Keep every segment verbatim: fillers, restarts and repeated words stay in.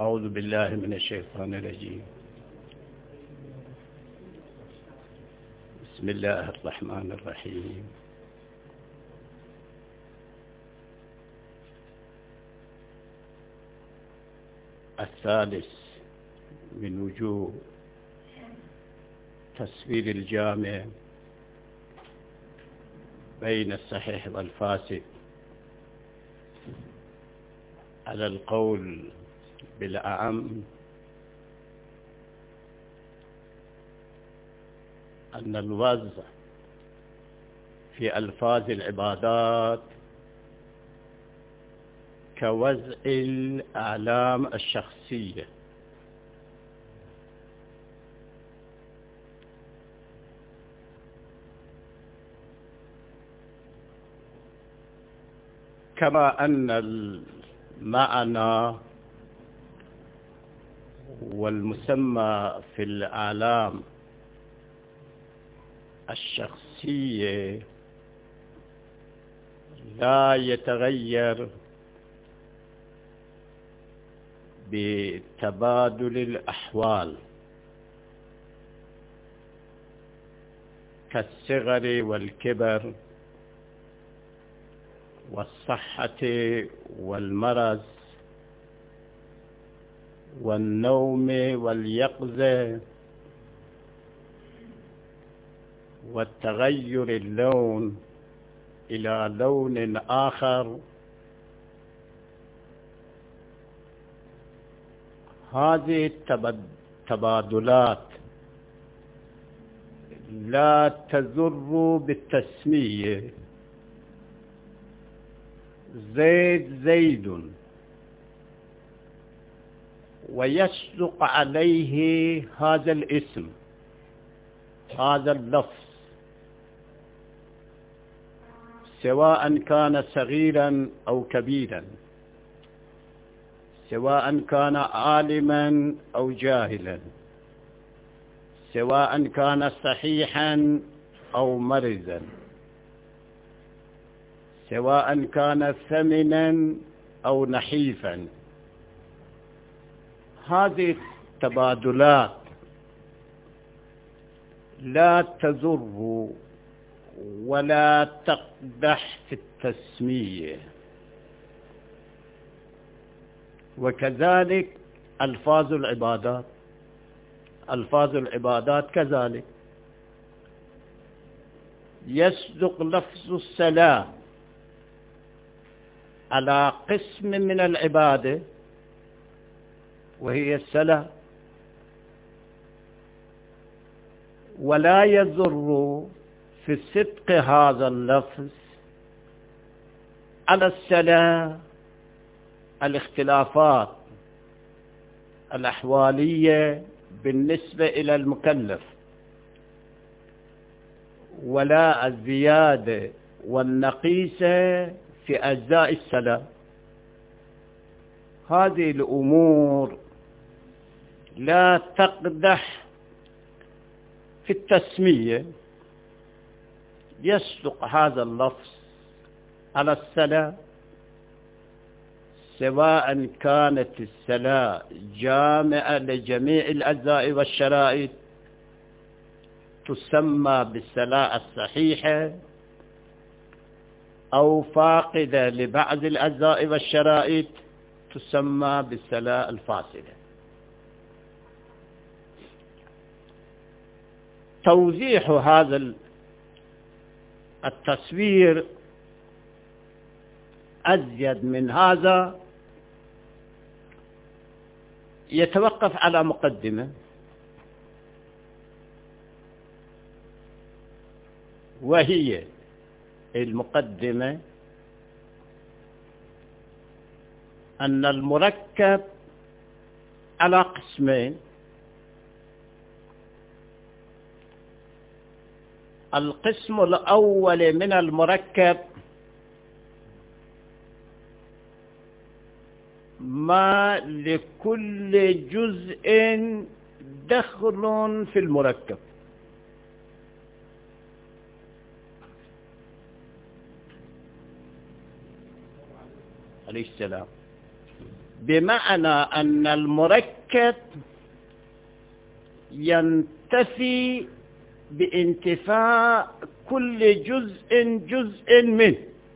أعوذ بالله من الشيطان الرجيم. بسم الله الرحمن الرحيم. الثالث من وجوه تصوير الجامع بين الصحيح والفاسد على القول بالأعم أن الوضع في ألفاظ العبادات كوضع الأعلام الشخصية، كما أن المعنى والمسمى في الأعلام الشخصية لا يتغير بتبادل الأحوال كالصغر والكبر والصحة والمرض والنوم واليقظة والتغير اللون إلى لون آخر. هذه التبادلات لا تضر بالتسمية. زيد زيد ويصدق عليه هذا الاسم، هذا اللفظ، سواء كان صغيرا أو كبيرا، سواء كان عالما أو جاهلا، سواء كان صحيحا أو مريضا، سواء كان ثمنا أو نحيفا. هذه التبادلات لا تضر ولا تقدح في التسمية. وكذلك ألفاظ العبادات، ألفاظ العبادات كذلك يصدق لفظ الصلاة على قسم من العبادة وهي الصلاة، ولا يضر في صدق هذا اللفظ على الصلاة الاختلافات الأحوالية بالنسبة إلى المكلف، ولا الزيادة والنقيصة في أجزاء الصلاة. هذه الأمور لا تقدح في التسمية. يصدق هذا اللفظ على الصلاة سواء كانت الصلاة جامعة لجميع الأجزاء والشرائط تسمى بالصلاة الصحيحة، أو فاقدة لبعض الأجزاء والشرائط تسمى بالصلاة الفاسدة. توضيح هذا التصوير أزيد من هذا يتوقف على مقدمة، وهي المقدمة أن المركب على قسمين: القسم الأول من المركب ما لكل جزء دخل في المركب، عليه السلام. بمعنى أن المركب ينتفي بانتفاء كل جزء جزء منه،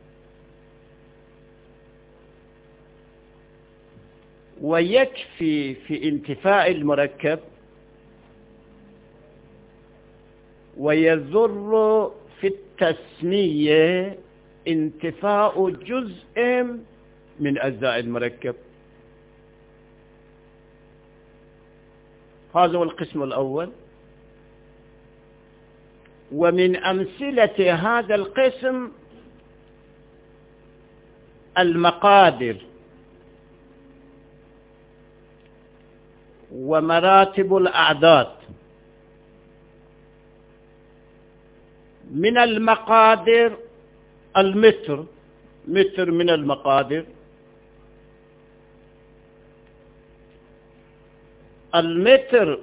ويكفي في انتفاء المركب ويضر في التسمية انتفاء جزء من أجزاء المركب. هذا هو القسم الأول. ومن أمثلة هذا القسم المقادر ومراتب الأعداد. من المقادر المتر، متر من المقادر. المتر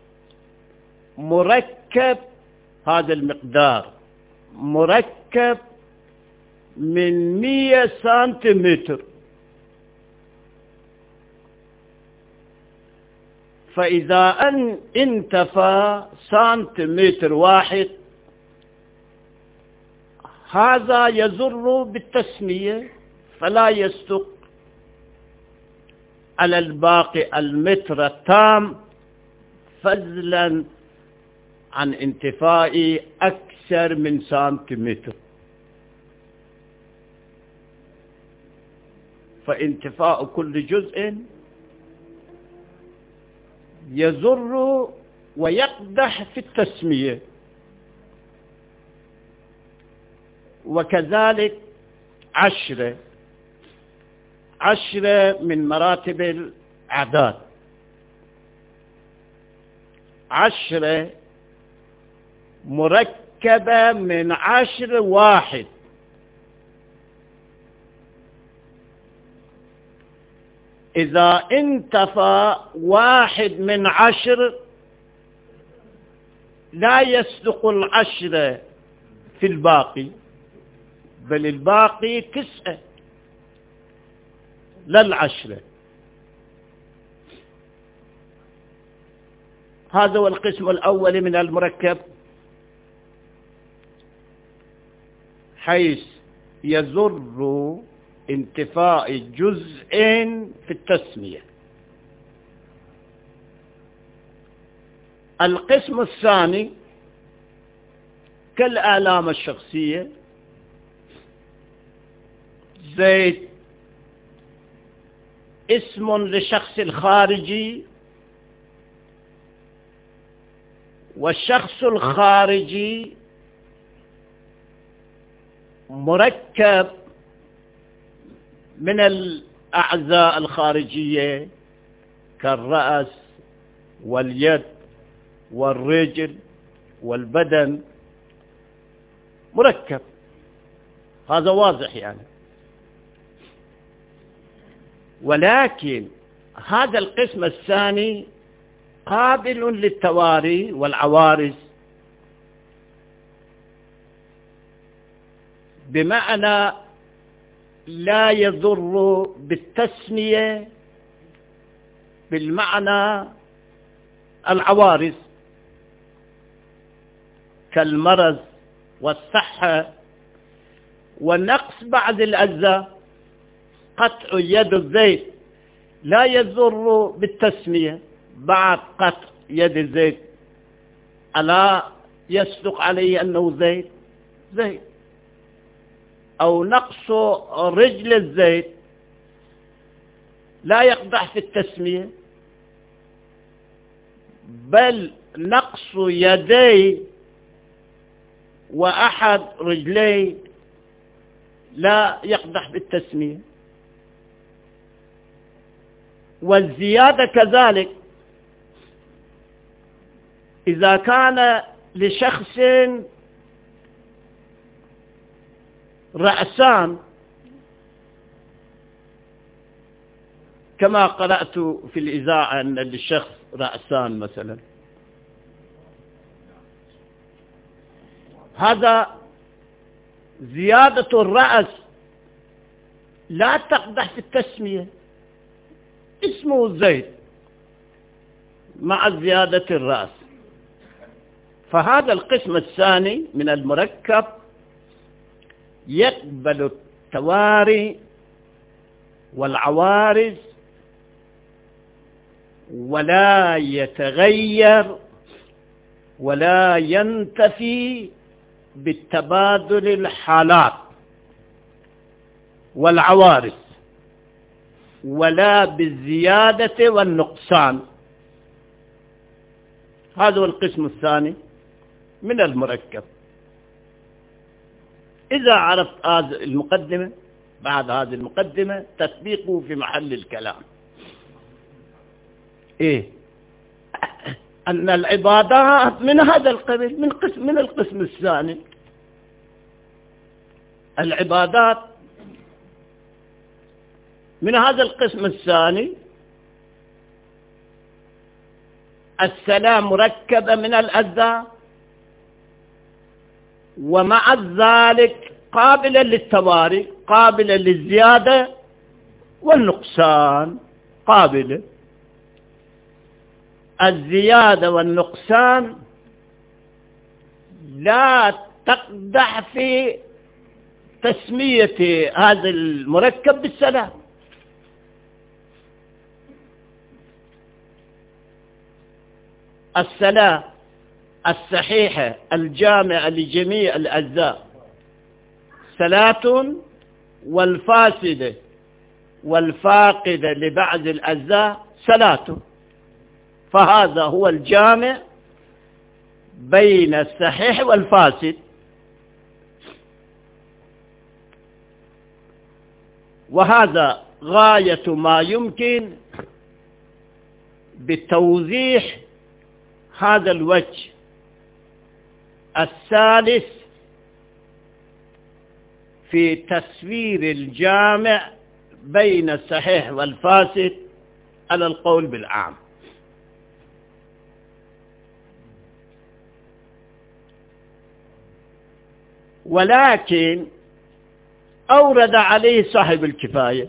مركب، هذا المقدار مركب من مئة سنتيمتر، فإذا أن انتفى سنتيمتر واحد هذا يضر بالتسمية، فلا يصدق على الباقي المتر التام، فضلا عن انتفاء أكثر من سنتيمتر. فانتفاء كل جزء يضر ويقدح في التسمية. وكذلك عشرة، عشرة من مراتب الأعداد. عشرة مركبة من عشر واحد، إذا انتفى واحد من عشر لا يصدق العشرة في الباقي، بل الباقي تسعة لا العشرة. هذا هو القسم الأول من المركب، حيث يضر انتفاء جزء في التسمية. القسم الثاني كالآلام الشخصية، زيد اسم لشخص الخارجي، والشخص الخارجي مركب من الأعضاء الخارجية كالرأس واليد والرجل والبدن، مركب، هذا واضح يعني. ولكن هذا القسم الثاني قابل للتواري والعوارض، بمعنى لا يضر بالتسمية بالمعنى العوارض كالمرض والصحة ونقص بعض الأجزاء. قطع يد الزيت لا يضر بالتسمية، بعد قطع يد الزيت ألا يصدق عليه أنه زيت زيت. أو نقص رجل الزيت لا يقدح في التسمية، بل نقص يدي وأحد رجلي لا يقدح بالتسمية. والزيادة كذلك، إذا كان لشخص رأسان كما قرأت في الإذاعة أن للشخص رأسان مثلا، هذا زيادة الرأس لا تقدح في التسمية، اسمه زيد مع زيادة الرأس. فهذا القسم الثاني من المركب يقبل التواري والعوارض ولا يتغير ولا ينتفي بالتبادل الحالات والعوارض ولا بالزيادة والنقصان. هذا هو القسم الثاني من المركب. إذا عرفت هذه المقدمة، بعد هذه المقدمة تطبيقه في محل الكلام. إيه؟ أن العبادات من هذا القبيل، من قسم من القسم الثاني. العبادات من هذا القسم الثاني. الصلاة مركبة من الأذى، ومع ذلك قابلة للتواري، قابلة للزيادة والنقصان، قابلة. الزيادة والنقصان لا تقدح في تسمية هذا المركب بالصلاة. الصلاة الصحيحة الجامعة لجميع الأجزاء صلاة، والفاسدة والفاقدة لبعض الأجزاء صلاة. فهذا هو الجامع بين الصحيح والفاسد. وهذا غاية ما يمكن بتوضيح هذا الوجه الثالث في تسوير الجامع بين الصحيح والفاسد على القول بالعام. ولكن أورد عليه صاحب الكفاية،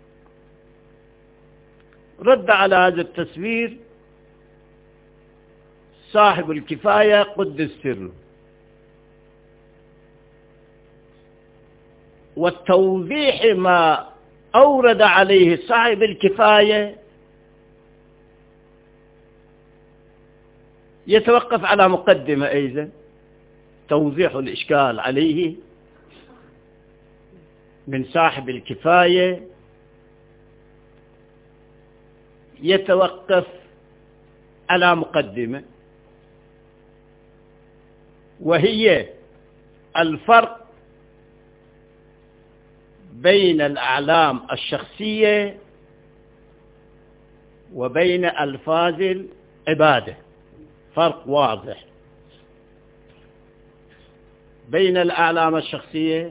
رد على هذا التسوير صاحب الكفاية قدس سره. والتوضيح ما أورد عليه صاحب الكفاية يتوقف على مقدمة أيضا توضيح الإشكال عليه من صاحب الكفاية، يتوقف على مقدمة، وهي الفرق بين الأعلام الشخصية وبين ألفاظ العبادة. فرق واضح بين الأعلام الشخصية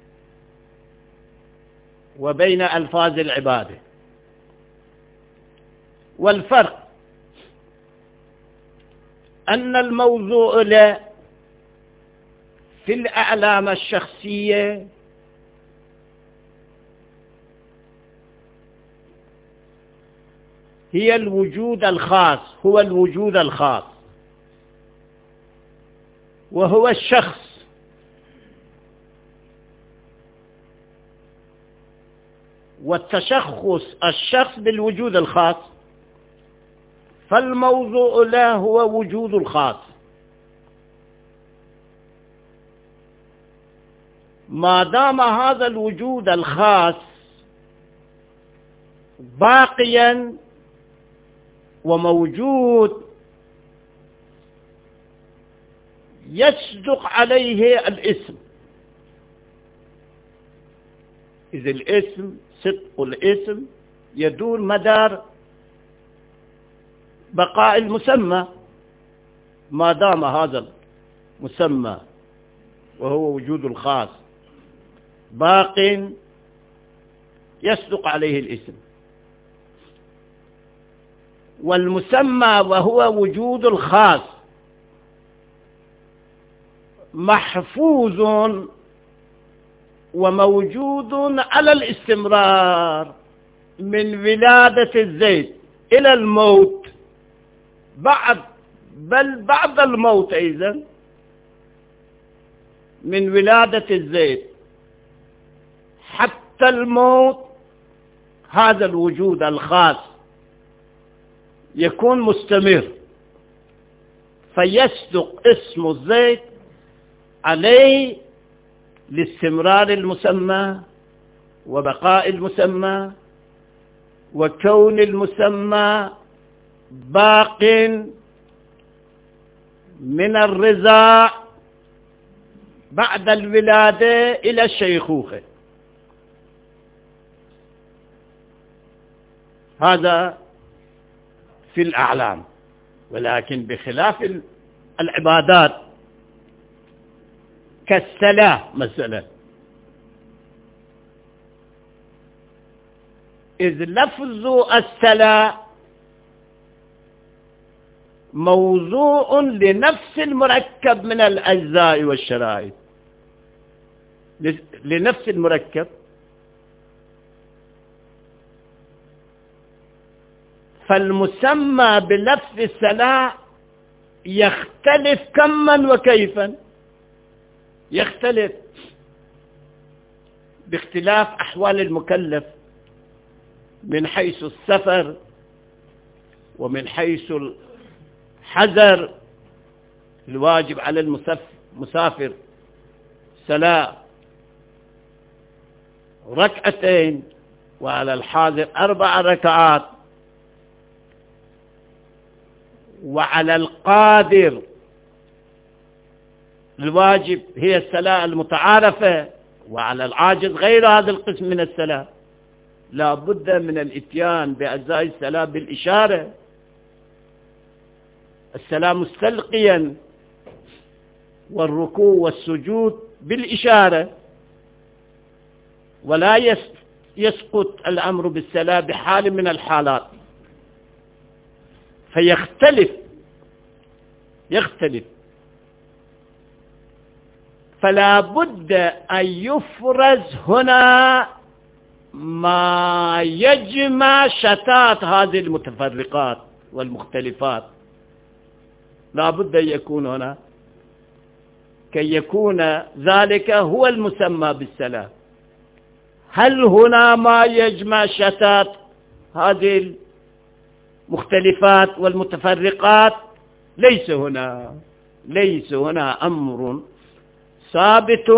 وبين ألفاظ العبادة. والفرق أن الموضوع له في الأعلام الشخصية هي الوجود الخاص، هو الوجود الخاص، وهو الشخص. والتشخص الشخص بالوجود الخاص، فالموضوع له هو وجود الخاص. ما دام هذا الوجود الخاص باقيا وموجود يصدق عليه الاسم. إذا الاسم صدق الاسم يدور مدار بقاء المسمى. ما دام هذا المسمى وهو وجود الخاص باق يصدق عليه الاسم. والمسمى وهو وجود الخاص محفوظ وموجود على الاستمرار. من ولادة الزيت إلى الموت، بعد بل بعد الموت أيضا، من ولادة الزيت حتى الموت، هذا الوجود الخاص يكون مستمر، فيصدق اسم الزيت عليه لاستمرار المسمى وبقاء المسمى وكون المسمى باق من الرضاع بعد الولادة إلى الشيخوخة. هذا في الأعلام، ولكن بخلاف العبادات كالصلاة مثلا، إذ لفظ الصلاة موضوع لنفس المركب من الأجزاء والشرائط، لنفس المركب، فالمسمى بلفظ الصلاة يختلف كما وكيفا، يختلف باختلاف أحوال المكلف من حيث السفر ومن حيث الحذر. الواجب على المسافر صلاة ركعتين، وعلى الحاضر أربع ركعات، وعلى القادر الواجب هي الصلاة المتعارفة، وعلى العاجز غير هذا القسم من الصلاة. لا بد من الاتيان بأجزاء الصلاة بالإشارة، الصلاة مستلقيا، والركوع والسجود بالإشارة، ولا يسقط الأمر بالصلاة بحال من الحالات، فيختلف يختلف فلا بد أن يفرز هنا ما يجمع شتات هذه المتفرقات والمختلفات، لا بد أن يكون هنا كي يكون ذلك هو المسمى بالصلاة. هل هنا ما يجمع شتات هذه المختلفات والمتفرقات؟ ليس هنا ليس هنا أمر ثابت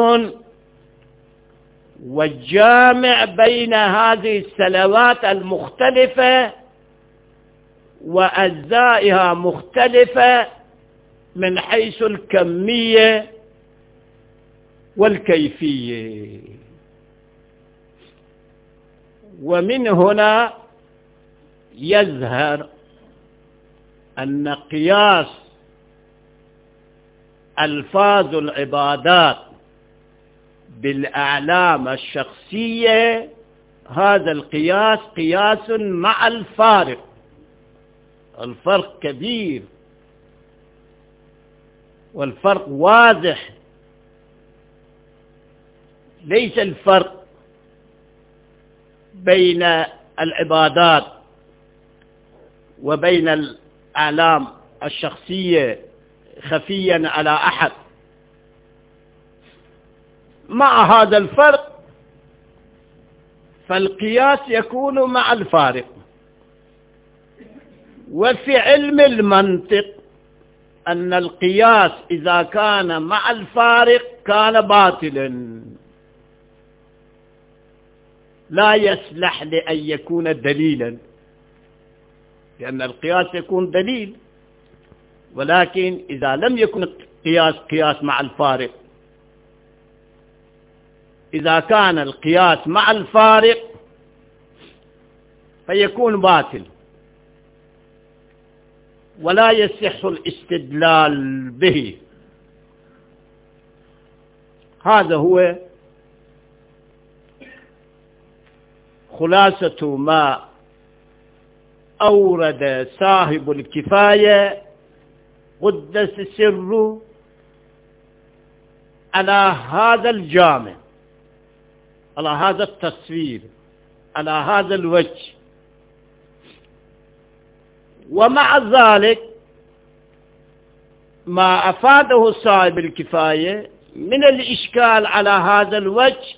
والجامع بين هذه الصلوات المختلفة وأجزائها مختلفة من حيث الكمية والكيفية. ومن هنا يظهر أن قياس ألفاظ العبادات بالأعلام الشخصية، هذا القياس قياس مع الفارق، الفرق كبير والفرق واضح. ليس الفرق بين العبادات وبين الأعلام الشخصية خفيا على أحد. مع هذا الفرق فالقياس يكون مع الفارق. وفي علم المنطق أن القياس إذا كان مع الفارق كان باطلا، لا يصلح لأن يكون دليلا، لأن القياس يكون دليل، ولكن إذا لم يكن القياس قياس مع الفارق، إذا كان القياس مع الفارق فيكون باطل ولا يصح الاستدلال به. هذا هو خلاصة ما أورد صاحب الكفاية قدس سره على هذا الجامع، على هذا التصوير على هذا الوجه. ومع ذلك ما أفاده صاحب الكفاية من الإشكال على هذا الوجه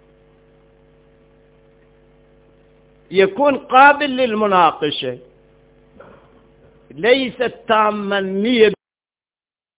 يكون قابل للمناقشة، ليس تاما مية